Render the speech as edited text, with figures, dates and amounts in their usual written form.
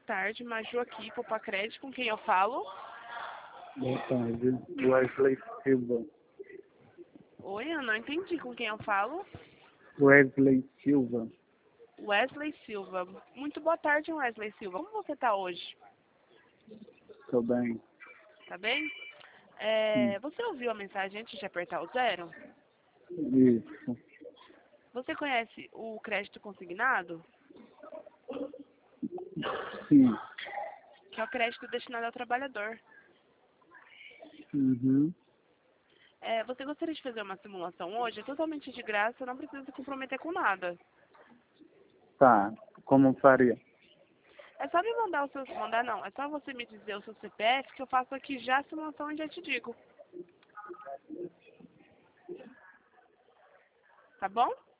tarde, Maju aqui, Popacred, com quem eu falo? Boa tarde, Wesley Silva. Oi, eu não entendi com quem eu falo. Wesley Silva. Wesley Silva. Muito boa tarde, Wesley Silva. Como você tá hoje? Tô bem. Tá bem? Você ouviu a mensagem antes de apertar o 0? Isso. Você conhece o crédito consignado? Sim. Que é o crédito destinado ao trabalhador. Uhum. Você gostaria de fazer uma simulação hoje? É totalmente de graça, não precisa se comprometer com nada. Tá. Como faria? É só me mandar o seu... Mandar não, é só você me dizer o seu CPF que eu faço aqui já a simulação e já te digo. Tá bom?